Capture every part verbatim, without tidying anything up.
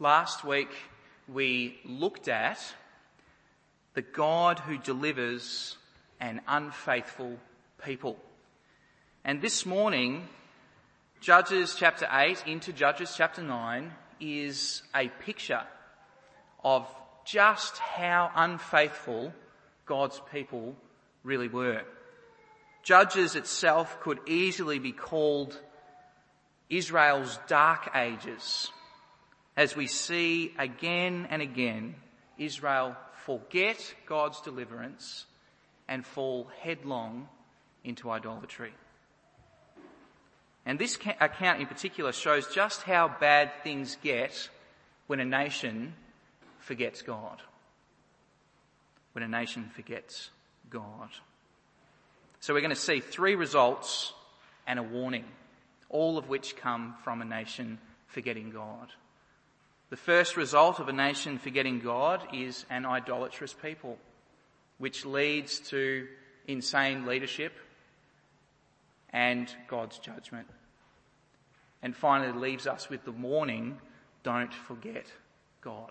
Last week we looked at the God who delivers an unfaithful people. And this morning, Judges chapter eight into Judges chapter nine is a picture of just how unfaithful God's people really were. Judges itself could easily be called Israel's dark ages, as we see again and again Israel forget God's deliverance and fall headlong into idolatry. And this account in particular shows just how bad things get when a nation forgets God. When a nation forgets God. So we're going to see three results and a warning, all of which come from a nation forgetting God. The first result of a nation forgetting God is an idolatrous people, which leads to insane leadership and God's judgment. And finally leaves us with the warning, don't forget God.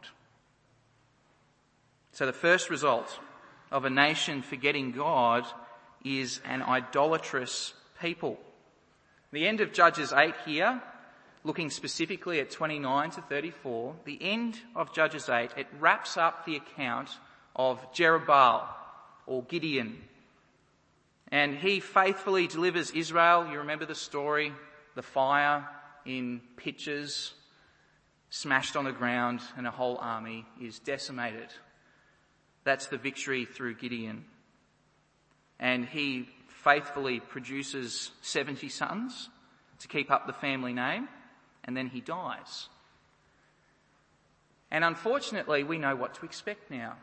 So the first result of a nation forgetting God is an idolatrous people. The end of Judges eight here, looking specifically at twenty-nine to thirty-four, the end of Judges eight, it wraps up the account of Jerubbaal, or Gideon. And he faithfully delivers Israel. You remember the story, the fire in pitchers, smashed on the ground, and a whole army is decimated. That's the victory through Gideon. And he faithfully produces seventy sons to keep up the family name, and then he dies. And unfortunately, we know what to expect now.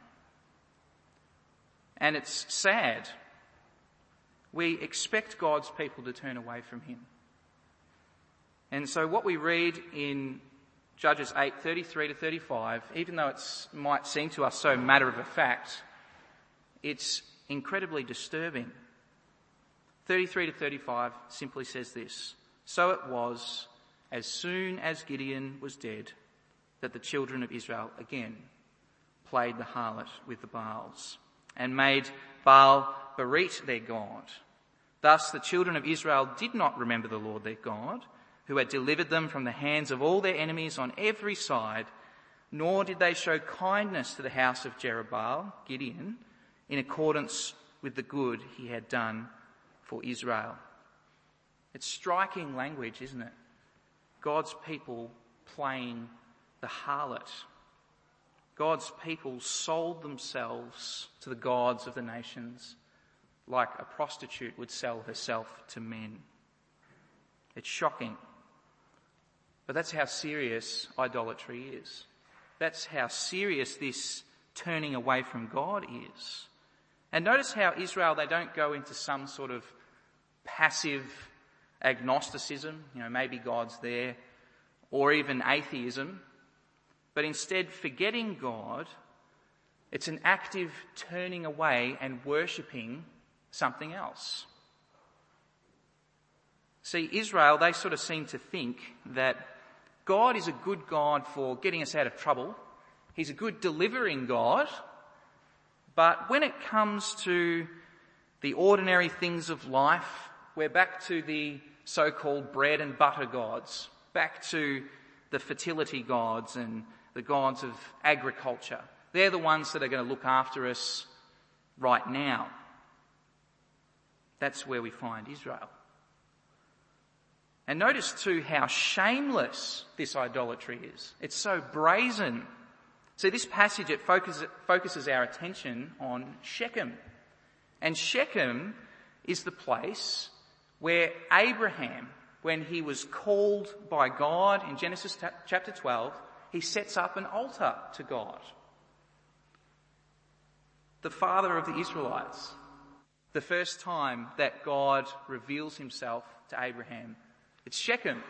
And it's sad. We expect God's people to turn away from him. And so what we read in Judges eight, thirty-three to thirty-five, even though it might seem to us so matter of a fact, it's incredibly disturbing. thirty-three to thirty-five simply says this: So it was, as soon as Gideon was dead, that the children of Israel again played the harlot with the Baals and made Baal Berit their god. Thus the children of Israel did not remember the Lord their God, who had delivered them from the hands of all their enemies on every side, nor did they show kindness to the house of Jerubbaal, Gideon, in accordance with the good he had done for Israel. It's striking language, isn't it? God's people playing the harlot. God's people sold themselves to the gods of the nations like a prostitute would sell herself to men. It's shocking. But that's how serious idolatry is. That's how serious this turning away from God is. And notice how Israel, they don't go into some sort of passive agnosticism, you know, maybe God's there, or even atheism, but instead forgetting God, it's an active turning away and worshipping something else. See, Israel, they sort of seem to think that God is a good God for getting us out of trouble. He's a good delivering God. But when it comes to the ordinary things of life, we're back to the so-called bread and butter gods, back to the fertility gods and the gods of agriculture. They're the ones that are going to look after us right now. That's where we find Israel. And notice too how shameless this idolatry is. It's so brazen. See, this passage, it focuses, focuses our attention on Shechem. And Shechem is the place where Abraham, when he was called by God in Genesis chapter twelve, he sets up an altar to God. The father of the Israelites. The first time that God reveals himself to Abraham. It's Shechem.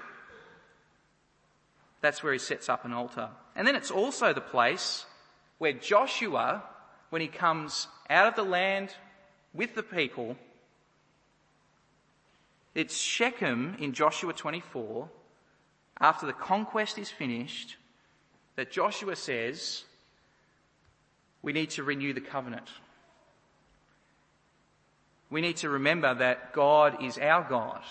That's where he sets up an altar. And then it's also the place where Joshua, when he comes out of the land with the people, it's Shechem in Joshua twenty-four, after the conquest is finished, that Joshua says we need to renew the covenant. We need to remember that God is our God,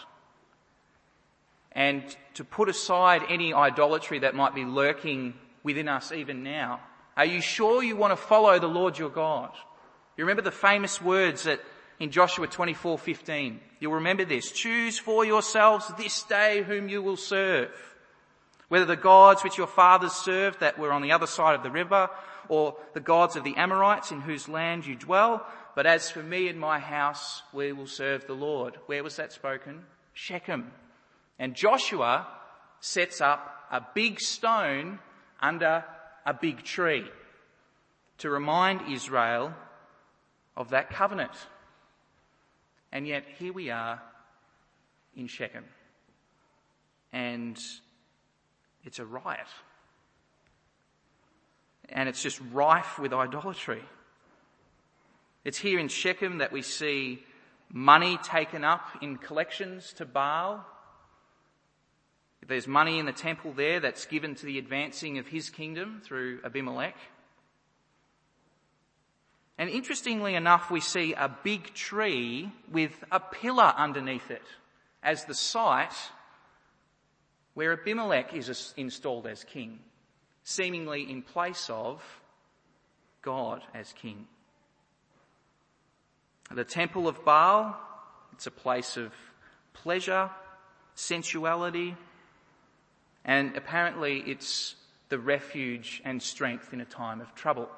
and to put aside any idolatry that might be lurking within us even now. Are you sure you want to follow the Lord your God? You remember the famous words that in Joshua twenty-four fifteen. You'll remember this. Choose for yourselves this day whom you will serve, whether the gods which your fathers served that were on the other side of the river, or the gods of the Amorites in whose land you dwell. But as for me and my house, we will serve the Lord. Where was that spoken? Shechem. And Joshua sets up a big stone under a big tree to remind Israel of that covenant. And yet here we are in Shechem, and it's a riot. And it's just rife with idolatry. It's here in Shechem that we see money taken up in collections to Baal. There's money in the temple there that's given to the advancing of his kingdom through Abimelech. And interestingly enough, we see a big tree with a pillar underneath it as the site where Abimelech is installed as king, seemingly in place of God as king. The temple of Baal, it's a place of pleasure, sensuality, and apparently it's the refuge and strength in a time of trouble.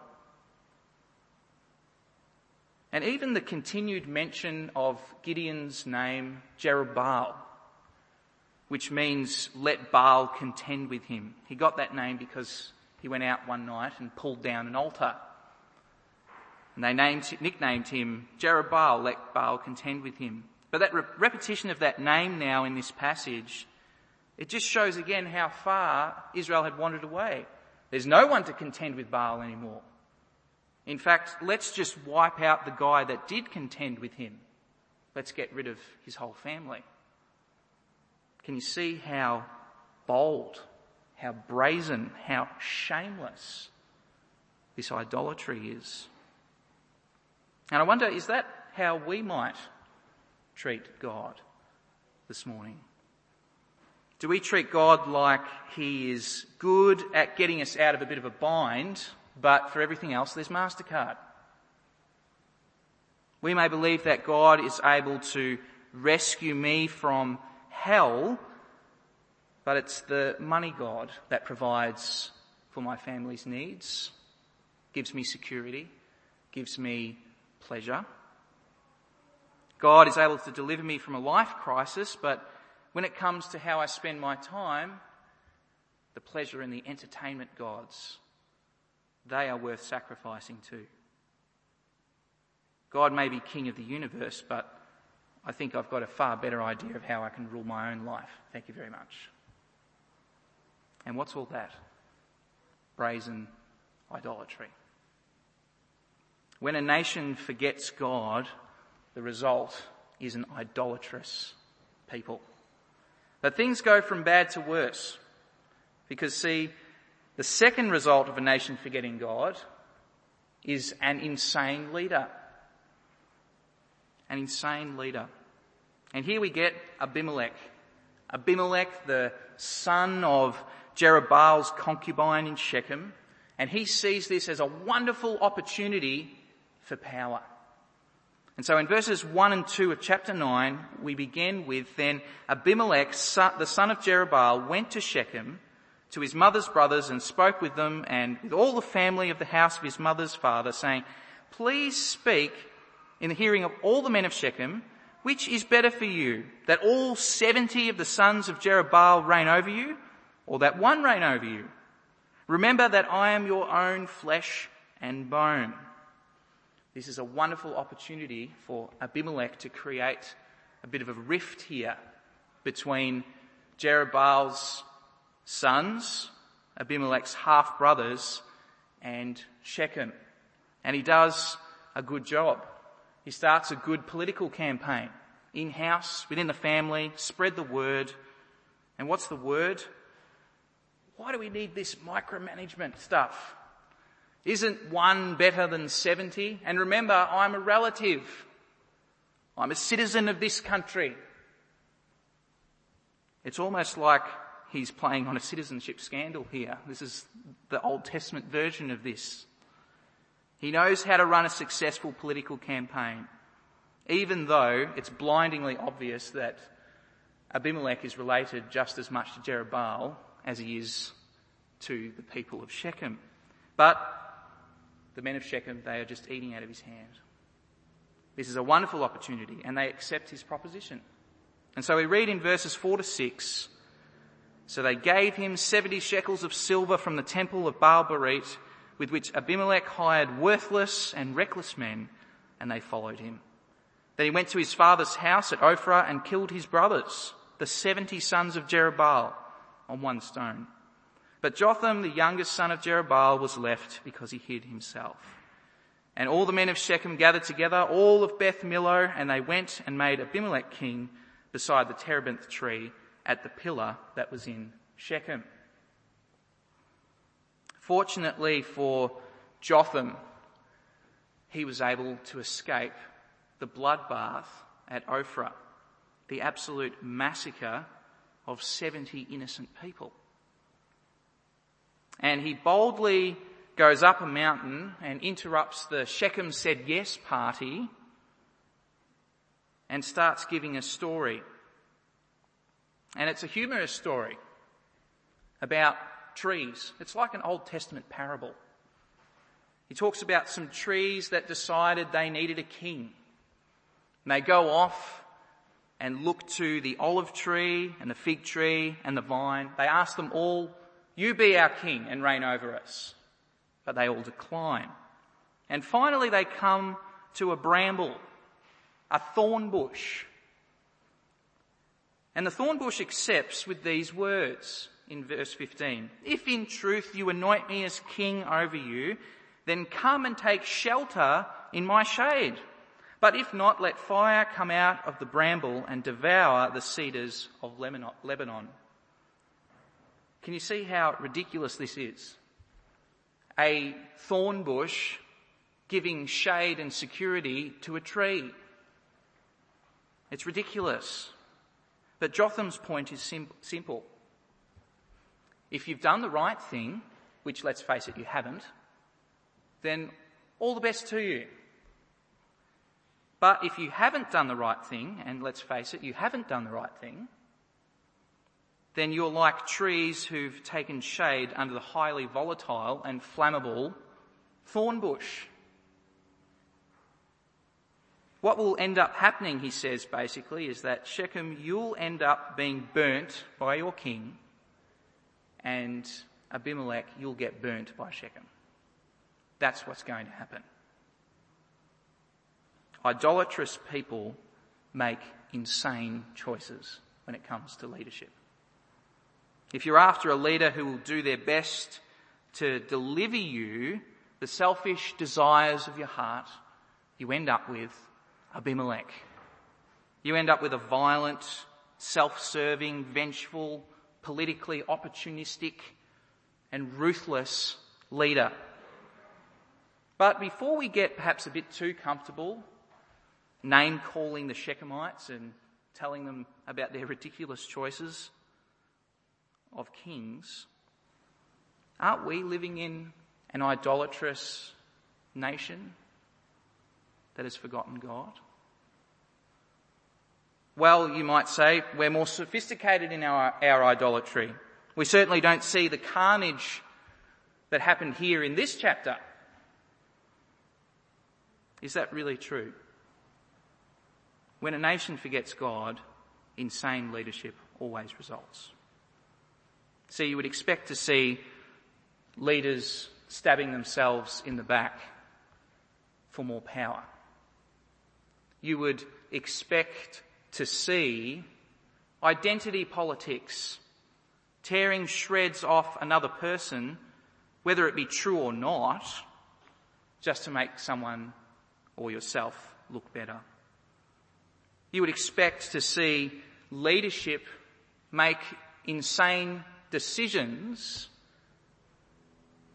And even the continued mention of Gideon's name, Jerubbaal, which means let Baal contend with him. He got that name because he went out one night and pulled down an altar. And they named, nicknamed him Jerubbaal, let Baal contend with him. But that re- repetition of that name now in this passage, it just shows again how far Israel had wandered away. There's no one to contend with Baal anymore. In fact, let's just wipe out the guy that did contend with him. Let's get rid of his whole family. Can you see how bold, how brazen, how shameless this idolatry is? And I wonder, is that how we might treat God this morning? Do we treat God like he is good at getting us out of a bit of a bind, but for everything else there's MasterCard? We may believe that God is able to rescue me from hell, but it's the money God that provides for my family's needs, gives me security, gives me pleasure. God is able to deliver me from a life crisis, but when it comes to how I spend my time, the pleasure and the entertainment gods, they are worth sacrificing to. God may be king of the universe, but I think I've got a far better idea of how I can rule my own life. Thank you very much. And what's all that? Brazen idolatry. When a nation forgets God, the result is an idolatrous people. But things go from bad to worse. Because see, the second result of a nation forgetting God is an insane leader. An insane leader. And here we get Abimelech. Abimelech, the son of Jerubbaal's concubine in Shechem. And he sees this as a wonderful opportunity for power. And so in verses one and two of chapter nine, we begin with, then Abimelech, the son of Jerubbaal, went to Shechem to his mother's brothers and spoke with them and with all the family of the house of his mother's father, saying, please speak in the hearing of all the men of Shechem, which is better for you, that all seventy of the sons of Jerubbaal reign over you, or that one reign over you? Remember that I am your own flesh and bone. This is a wonderful opportunity for Abimelech to create a bit of a rift here between Jerubbaal's sons, Abimelech's half-brothers, and Shechem. And he does a good job. He starts a good political campaign, in-house, within the family, spread the word. And what's the word? Why do we need this micromanagement stuff? Isn't one better than seventy? And remember, I'm a relative. I'm a citizen of this country. It's almost like he's playing on a citizenship scandal here. This is the Old Testament version of this. He knows how to run a successful political campaign, even though it's blindingly obvious that Abimelech is related just as much to Jerubbaal as he is to the people of Shechem. But the men of Shechem, they are just eating out of his hand. This is a wonderful opportunity, and they accept his proposition. And so we read in verses four to six, so they gave him seventy shekels of silver from the temple of Baal-berith, with which Abimelech hired worthless and reckless men, and they followed him. Then he went to his father's house at Ophrah and killed his brothers, the seventy sons of Jerubbaal, on one stone. But Jotham, the youngest son of Jerubbaal, was left because he hid himself. And all the men of Shechem gathered together, all of Beth Millo, and they went and made Abimelech king beside the terebinth tree at the pillar that was in Shechem. Fortunately for Jotham, he was able to escape the bloodbath at Ophrah, the absolute massacre of seventy innocent people. And he boldly goes up a mountain and interrupts the Shechem said yes party and starts giving a story. And it's a humorous story about trees. It's like an Old Testament parable. He talks about some trees that decided they needed a king. And they go off and look to the olive tree and the fig tree and the vine. They ask them all, "You be our king and reign over us." But they all decline. And finally they come to a bramble, a thorn bush. And the thorn bush accepts with these words in verse fifteen. "If in truth you anoint me as king over you, then come and take shelter in my shade. But if not, let fire come out of the bramble and devour the cedars of Lebanon." Can you see how ridiculous this is? A thorn bush giving shade and security to a tree. It's ridiculous. But Jotham's point is sim- simple. If you've done the right thing, which let's face it, you haven't, then all the best to you. But if you haven't done the right thing, and let's face it, you haven't done the right thing, then you're like trees who've taken shade under the highly volatile and flammable thorn bush. What will end up happening, he says basically, is that Shechem, you'll end up being burnt by your king, and Abimelech, you'll get burnt by Shechem. That's what's going to happen. Idolatrous people make insane choices when it comes to leadership. If you're after a leader who will do their best to deliver you the selfish desires of your heart, you end up with Abimelech. You end up with a violent, self-serving, vengeful, politically opportunistic and ruthless leader. But before we get perhaps a bit too comfortable name-calling the Shechemites and telling them about their ridiculous choices of kings, aren't we living in an idolatrous nation that has forgotten God? Well, you might say, we're more sophisticated in our, our idolatry. We certainly don't see the carnage that happened here in this chapter. Is that really true? When a nation forgets God, insane leadership always results. So you would expect to see leaders stabbing themselves in the back for more power. You would expect to see identity politics tearing shreds off another person, whether it be true or not, just to make someone or yourself look better. You would expect to see leadership make insane decisions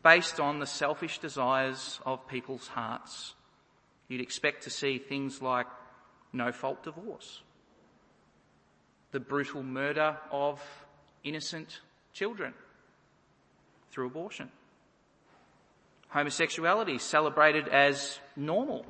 based on the selfish desires of people's hearts. You'd expect to see things like no-fault divorce, the brutal murder of innocent children through abortion, homosexuality celebrated as normal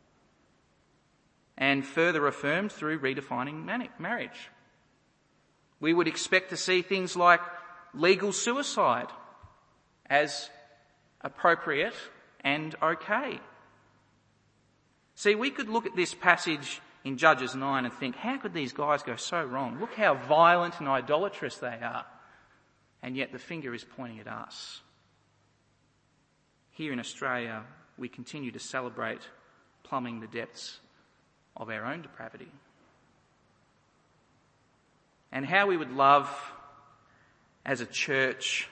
and further affirmed through redefining marriage. We would expect to see things like legal suicide as appropriate and okay. See, we could look at this passage in Judges nine and think, how could these guys go so wrong? Look how violent and idolatrous they are. And yet the finger is pointing at us. Here in Australia, we continue to celebrate plumbing the depths of our own depravity. And how we would love, as a church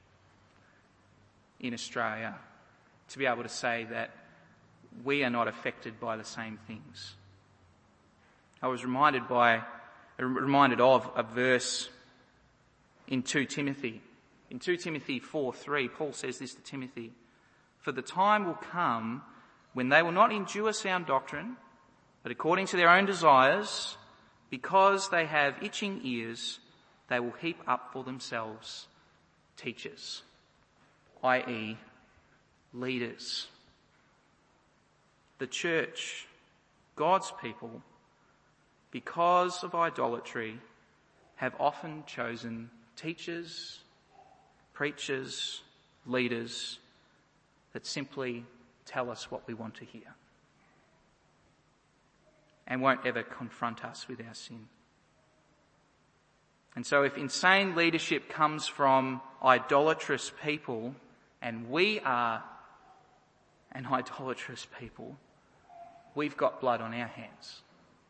in Australia, to be able to say that we are not affected by the same things. I was reminded by, reminded of a verse in two Timothy. In two Timothy four three, Paul says this to Timothy, "For the time will come when they will not endure sound doctrine, but according to their own desires, because they have itching ears, they will heap up for themselves teachers," that is, leaders. The church, God's people, because of idolatry, have often chosen teachers, preachers, leaders that simply tell us what we want to hear and won't ever confront us with our sin. And so if insane leadership comes from idolatrous people, and we are an idolatrous people, we've got blood on our hands.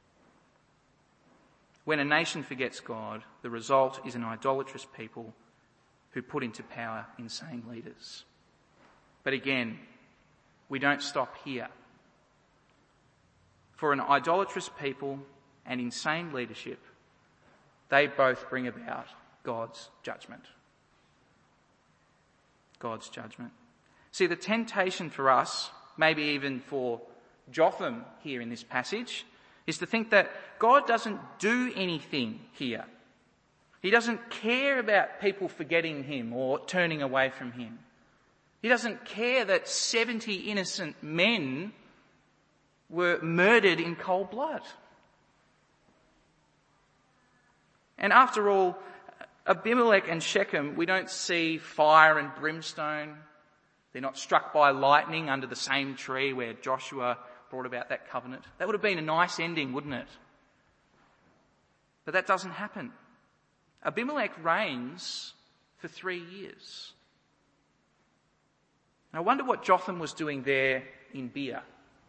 When a nation forgets God, the result is an idolatrous people who put into power insane leaders. But again, we don't stop here. For an idolatrous people and insane leadership, they both bring about God's judgment. God's judgment. See, the temptation for us, maybe even for Jotham here in this passage, is to think that God doesn't do anything here. He doesn't care about people forgetting him or turning away from him. He doesn't care that seventy innocent men were murdered in cold blood. And after all, Abimelech and Shechem, we don't see fire and brimstone. They're not struck by lightning under the same tree where Joshua brought about that covenant. That would have been a nice ending, wouldn't it? But that doesn't happen. Abimelech reigns for three years. And I wonder what Jotham was doing there in Beer.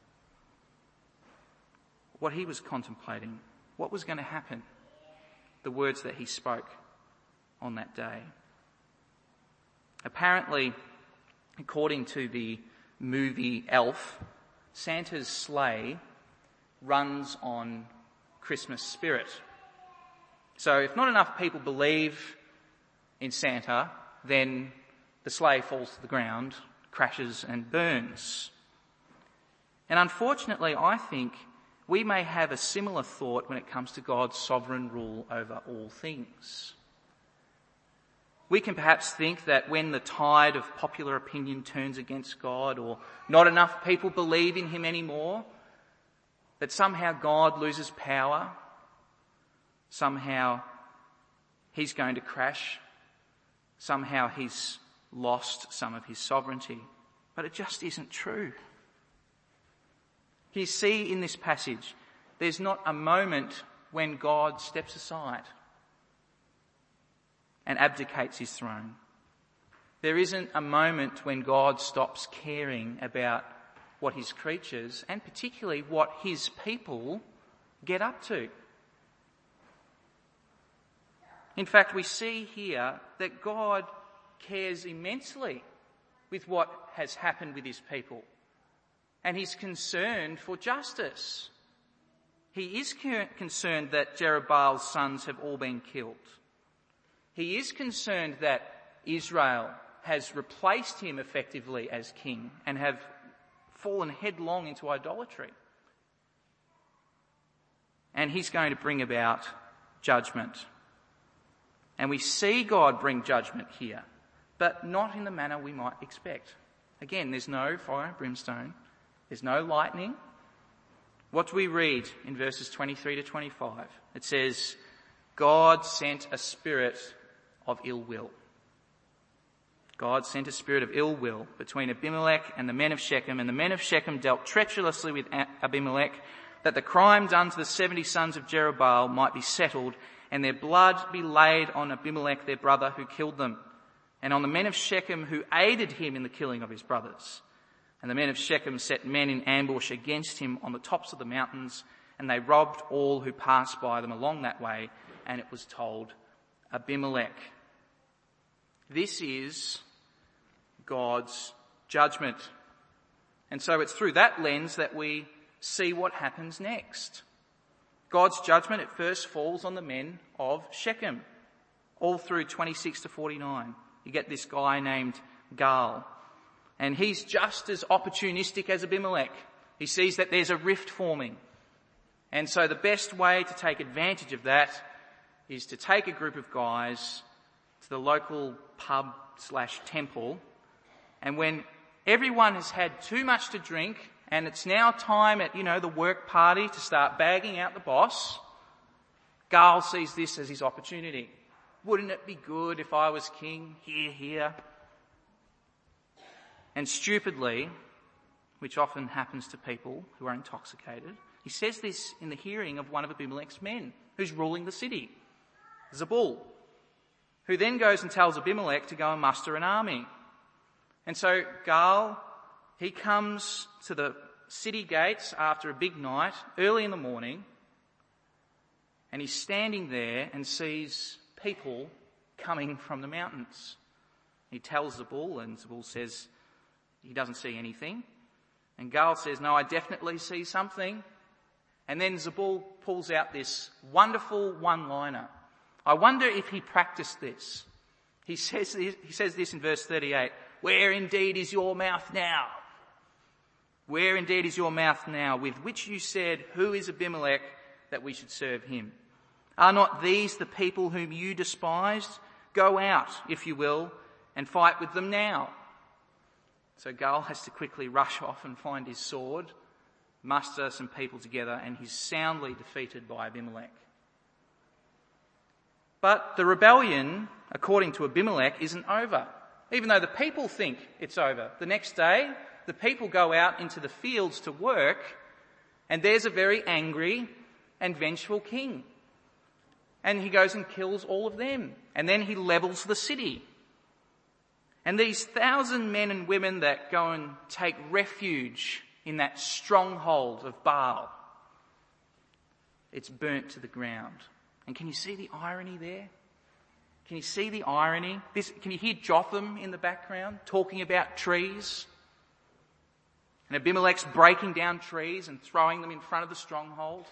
What he was contemplating. What was going to happen. The words that he spoke on that day. Apparently, according to the movie Elf, Santa's sleigh runs on Christmas spirit. So if not enough people believe in Santa, then the sleigh falls to the ground, crashes and burns. And unfortunately, I think we may have a similar thought when it comes to God's sovereign rule over all things. We can perhaps think that when the tide of popular opinion turns against God, or not enough people believe in him anymore, that somehow God loses power, somehow he's going to crash, somehow he's lost some of his sovereignty. But it just isn't true. You see in this passage, there's not a moment when God steps aside and abdicates his throne. There isn't a moment when God stops caring about what his creatures, and particularly what his people, get up to. In fact, we see here that God cares immensely with what has happened with his people. And he's concerned for justice. He is concerned that Jerubaal's sons have all been killed. He is concerned that Israel has replaced him effectively as king and have fallen headlong into idolatry. And he's going to bring about judgment. And we see God bring judgment here, but not in the manner we might expect. Again, there's no fire and brimstone. There's no lightning. What do we read in verses twenty-three to twenty-five? It says, God sent a spirit of ill will. God sent a spirit of ill will between Abimelech and the men of Shechem, and the men of Shechem dealt treacherously with Abimelech, that the crime done to the seventy sons of Jerubbaal might be settled, and their blood be laid on Abimelech their brother who killed them, and on the men of Shechem who aided him in the killing of his brothers. And the men of Shechem set men in ambush against him on the tops of the mountains, and they robbed all who passed by them along that way, and it was told Abimelech. This is God's judgment. And so it's through that lens that we see what happens next. God's judgment at first falls on the men of Shechem, all through twenty-six to forty-nine. You get this guy named Gaal, and he's just as opportunistic as Abimelech. He sees that there's a rift forming, and so the best way to take advantage of that is to take a group of guys to the local pub slash temple, and when everyone has had too much to drink and it's now time at, you know, the work party to start bagging out the boss, Gaal sees this as his opportunity. Wouldn't it be good if I was king? Here, here. And stupidly, which often happens to people who are intoxicated, he says this in the hearing of one of Abimelech's men who's ruling the city, Zebul, who then goes and tells Abimelech to go and muster an army. And so Gaal, he comes to the city gates after a big night, early in the morning, and he's standing there and sees people coming from the mountains. He tells Zebul, and Zebul says he doesn't see anything. And Gaal says, no, I definitely see something. And then Zebul pulls out this wonderful one-liner. I wonder if he practiced this. He says this, he says this in verse thirty-eight, where indeed is your mouth now? Where indeed is your mouth now, with which you said, who is Abimelech that we should serve him? Are not these the people whom you despised? Go out, if you will, and fight with them now. So Gaal has to quickly rush off and find his sword, muster some people together, and he's soundly defeated by Abimelech. But the rebellion, according to Abimelech, isn't over, even though the people think it's over. The next day, the people go out into the fields to work, and there's a very angry and vengeful king. And he goes and kills all of them, and then he levels the city. And these thousand men and women that go and take refuge in that stronghold of Baal, it's burnt to the ground. And can you see the irony there? Can you see the irony? This, can you hear Jotham in the background talking about trees? And Abimelech's breaking down trees and throwing them in front of the stronghold.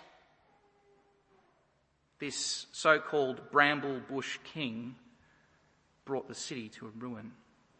This so-called bramble bush king brought the city to a ruin.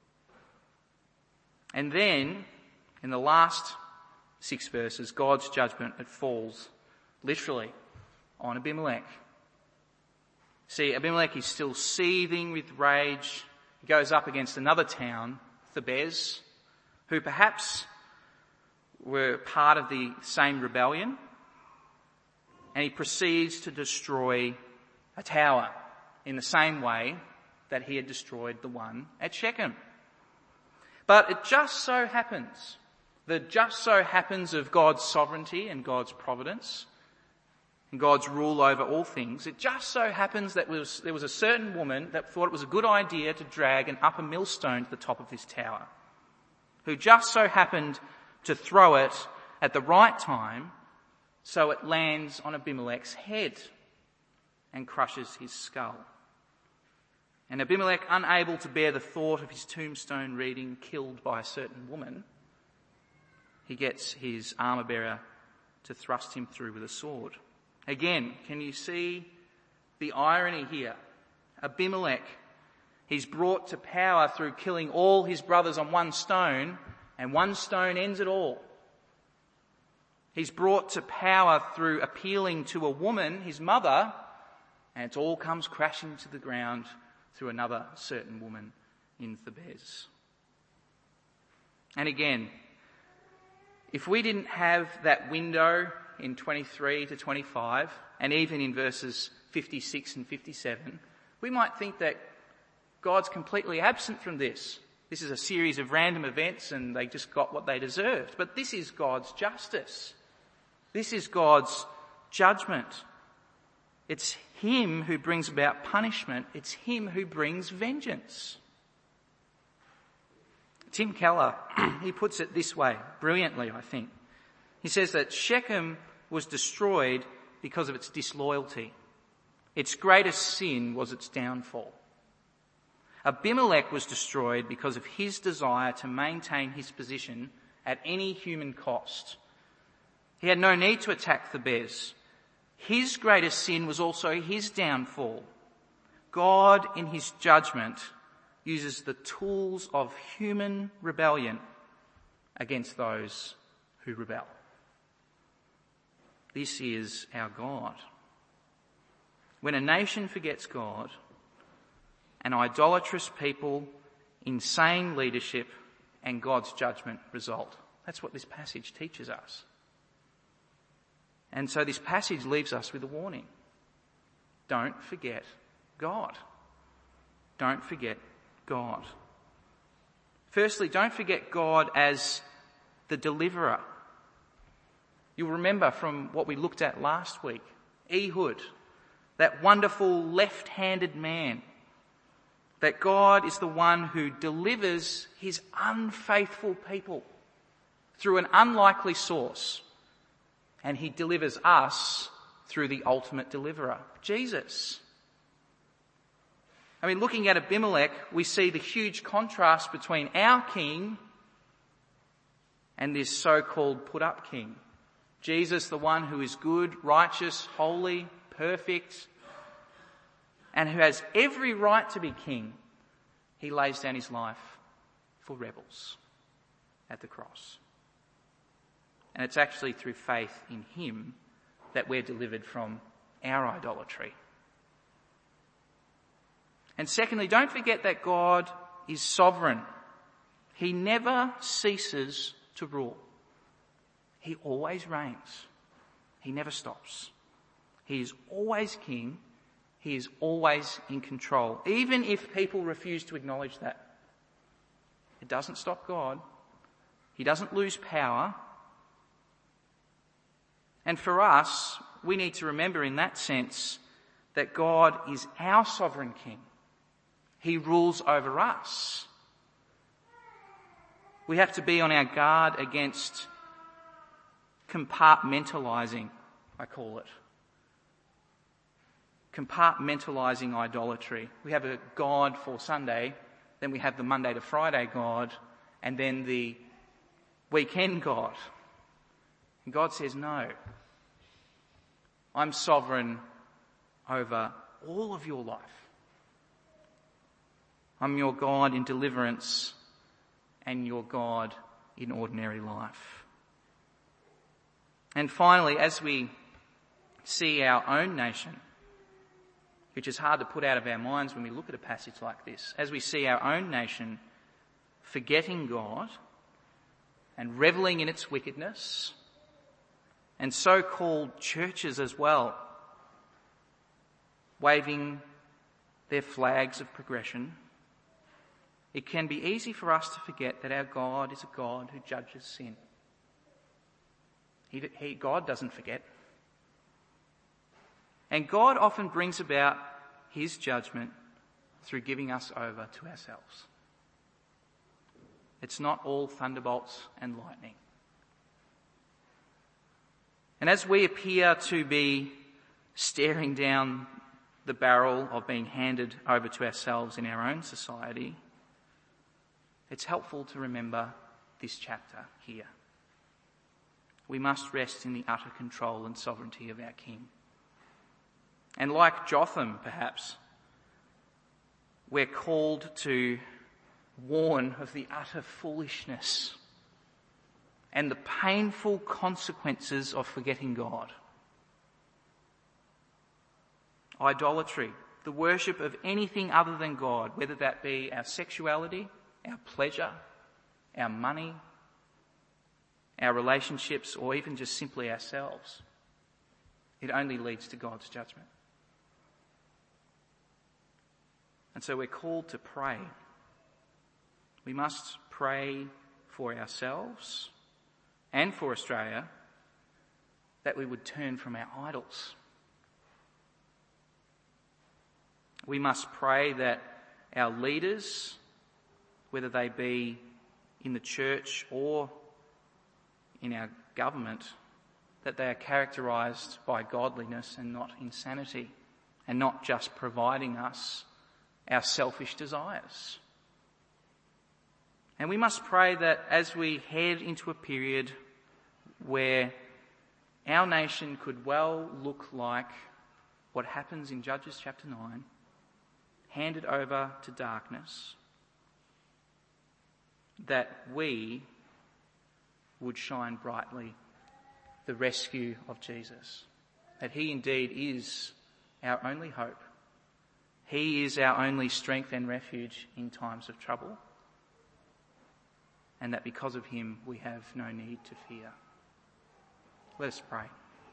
And then, in the last six verses, God's judgment, it falls literally on Abimelech. See, Abimelech is still seething with rage. He goes up against another town, Thebez, who perhaps were part of the same rebellion, and he proceeds to destroy a tower in the same way that he had destroyed the one at Shechem. But it just so happens, the just so happens of God's sovereignty and God's providence and God's rule over all things, it just so happens that was, there was a certain woman that thought it was a good idea to drag an upper millstone to the top of this tower, who just so happened to throw it at the right time so it lands on Abimelech's head and crushes his skull. And Abimelech, unable to bear the thought of his tombstone reading, killed by a certain woman, he gets his armor bearer to thrust him through with a sword. Again, can you see the irony here? Abimelech He's brought to power through killing all his brothers on one stone, and one stone ends it all. He's brought to power through appealing to a woman, his mother, and it all comes crashing to the ground through another certain woman in Thebez. And again, if we didn't have that window in twenty-three to twenty-five, and even in verses fifty-six and fifty-seven, we might think that God's completely absent from this. This is a series of random events and they just got what they deserved. But this is God's justice. This is God's judgment. It's him who brings about punishment. It's him who brings vengeance. Tim Keller, he puts it this way, brilliantly, I think. He says that Shechem was destroyed because of its disloyalty. Its greatest sin was its downfall. Abimelech was destroyed because of his desire to maintain his position at any human cost. He had no need to attack Thebez. His greatest sin was also his downfall. God, in his judgment, uses the tools of human rebellion against those who rebel. This is our God. When a nation forgets God, an idolatrous people, insane leadership, and God's judgment result. That's what this passage teaches us. And so this passage leaves us with a warning. Don't forget God. Don't forget God. Firstly, don't forget God as the deliverer. You'll remember from what we looked at last week, Ehud, that wonderful left-handed man, that God is the one who delivers his unfaithful people through an unlikely source. And he delivers us through the ultimate deliverer, Jesus. I mean, looking at Abimelech, we see the huge contrast between our king and this so-called put-up king. Jesus, the one who is good, righteous, holy, perfect, and who has every right to be king, he lays down his life for rebels at the cross. And it's actually through faith in him that we're delivered from our idolatry. And secondly, don't forget that God is sovereign. He never ceases to rule. He always reigns. He never stops. He is always king. He is always in control, even if people refuse to acknowledge that. It doesn't stop God. He doesn't lose power. And for us, we need to remember in that sense that God is our sovereign king. He rules over us. We have to be on our guard against compartmentalizing, I call it. Compartmentalizing idolatry. We have a God for Sunday, then we have the Monday to Friday God, and then the weekend God. And God says, no, I'm sovereign over all of your life. I'm your God in deliverance and your God in ordinary life. And finally, as we see our own nation, which is hard to put out of our minds when we look at a passage like this, as we see our own nation forgetting God and reveling in its wickedness, and so-called churches as well, waving their flags of progression, it can be easy for us to forget that our God is a God who judges sin. He, he, God doesn't forget. And God often brings about his judgment through giving us over to ourselves. It's not all thunderbolts and lightning. And as we appear to be staring down the barrel of being handed over to ourselves in our own society, it's helpful to remember this chapter here. We must rest in the utter control and sovereignty of our King. And like Jotham, perhaps, we're called to warn of the utter foolishness and the painful consequences of forgetting God. Idolatry, the worship of anything other than God, whether that be our sexuality, our pleasure, our money, our relationships, or even just simply ourselves. It only leads to God's judgment. And so we're called to pray. We must pray for ourselves and for Australia that we would turn from our idols. We must pray that our leaders, whether they be in the church or in our government, that they are characterised by godliness and not insanity, and not just providing us our selfish desires. And we must pray that as we head into a period where our nation could well look like what happens in Judges chapter nine, handed over to darkness, that we would shine brightly the rescue of Jesus. That he indeed is our only hope. He is our only strength and refuge in times of trouble. And that because of him we have no need to fear. Let us pray.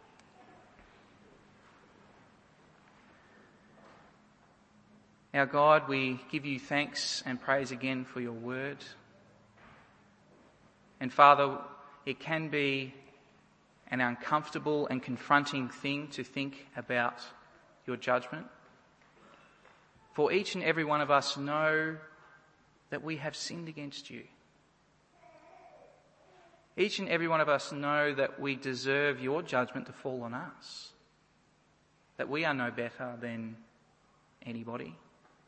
Our God, we give you thanks and praise again for your word. And Father, it can be an uncomfortable and confronting thing to think about your judgment. For each and every one of us know that we have sinned against you. Each and every one of us know that we deserve your judgment to fall on us. That we are no better than anybody.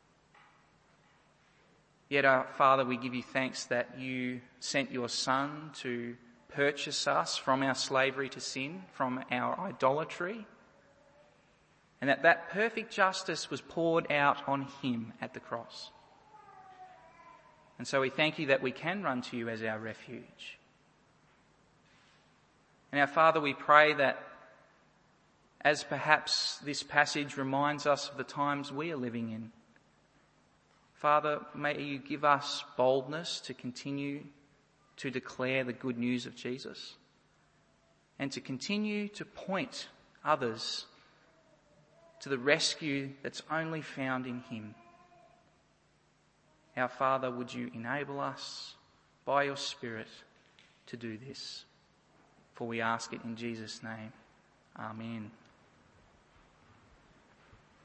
Yet, our Father, we give you thanks that you sent your Son to purchase us from our slavery to sin, from our idolatry, and that that perfect justice was poured out on him at the cross. And so we thank you that we can run to you as our refuge. And our Father, we pray that as perhaps this passage reminds us of the times we are living in, Father, may you give us boldness to continue to declare the good news of Jesus and to continue to point others to the rescue that's only found in him. Our Father, would you enable us by your Spirit to do this? For we ask it in Jesus' name. Amen.